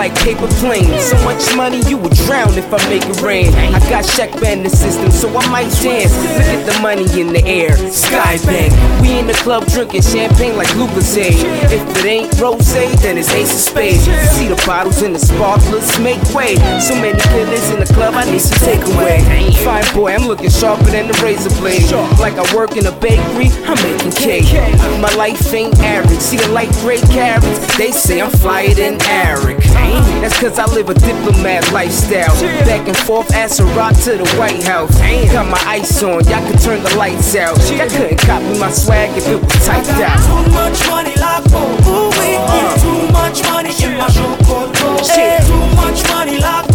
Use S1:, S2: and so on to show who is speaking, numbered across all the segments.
S1: like paper planes. So much money you would drown if I make it rain. I got check band the system, so I might dance. Look at the money in the air, sky bang. We in the club drinking champagne like Lucozade. If it ain't rosé, then it's Ace of Spades. See the bottles and the sparklers, make way. So many killers in the club, I need some takeaway. Fine boy, I'm looking sharper than the razor blade. Like I work in a bakery, I'm making cake. My life ain't average. See the light gray carrots? They say I'm flyer than Eric. That's cause I live a diplomat lifestyle. Back and forth, ass a rock to the White House. Got my ice on, y'all could turn the lights out. Y'all couldn't copy my swag if it was typed out.
S2: Too much money like ooh wee. Too much money in my chocoto. Too much money like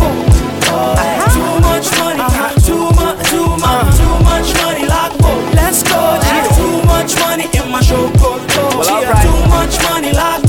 S2: too much money. Too much money like let's go. Too much money in my chocoto. Too much money like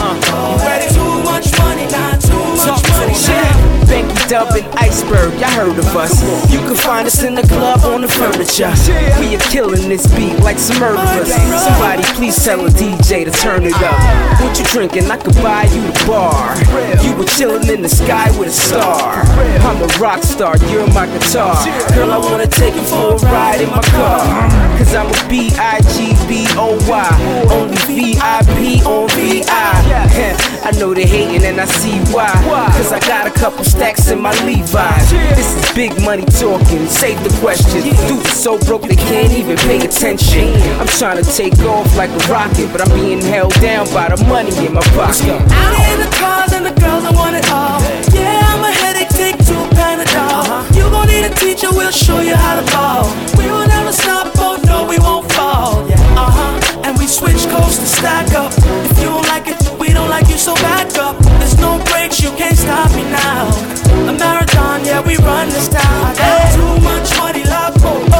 S2: too much money, not too much money now.
S1: Banky Dub and Iceberg, y'all heard of us. You can find us in the club on the furniture. We are killing this beat like some murderers. Somebody please tell a DJ to turn it up. What you drinking? I could buy you the bar. You were chilling in the sky with a star. I'm a rock star, you're my guitar. Girl, I wanna take you for a ride in my car. Cause I'm a B-I-G-B-O-Y. Only VIP on VI. I know they hating and I see why. Cause I got a couple stacks in my Levi's. This is big money talking, save the question. Dudes are so broke they can't even pay attention. I'm trying to take off like a rocket, but I'm being held down by the money in my pocket.
S2: Out here in the cars and the girls, I want it all. Yeah, I'm a headache, take 2 Panadol. You gon' need a teacher, we'll show you how to ball. We will never stop, oh no, we won't fall. And we switch codes to stack up. If you don't like it, we don't like you, so back up. There's no breaks, you can't stop me now. A marathon, yeah, we run this town. Too much money, love,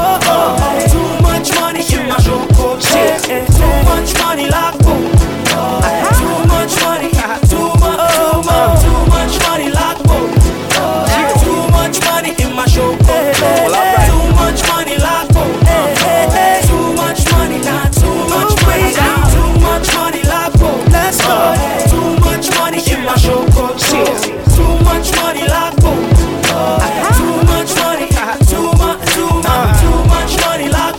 S2: too much money in my choco. Too much money, love, too much money, too much money, love, too much money in my choco. Too much money, love, too much money, not too much money. Too much money, love, let's go. Too much money in my choco. Too much money, love, too much money, too much money, love,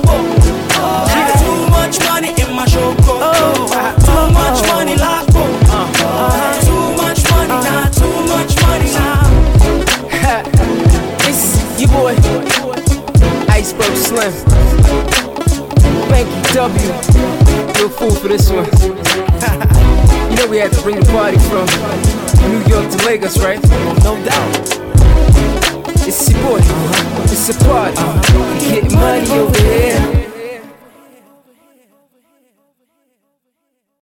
S2: too much money in my choco. Too much money, love, too much money, not too much money now.
S1: It's your boy, Iceberg Slim, Banky W. Real fool for this one. You know we had to bring the party from New York to Lagos, right?
S2: No doubt.
S1: It's your boy, it's a party.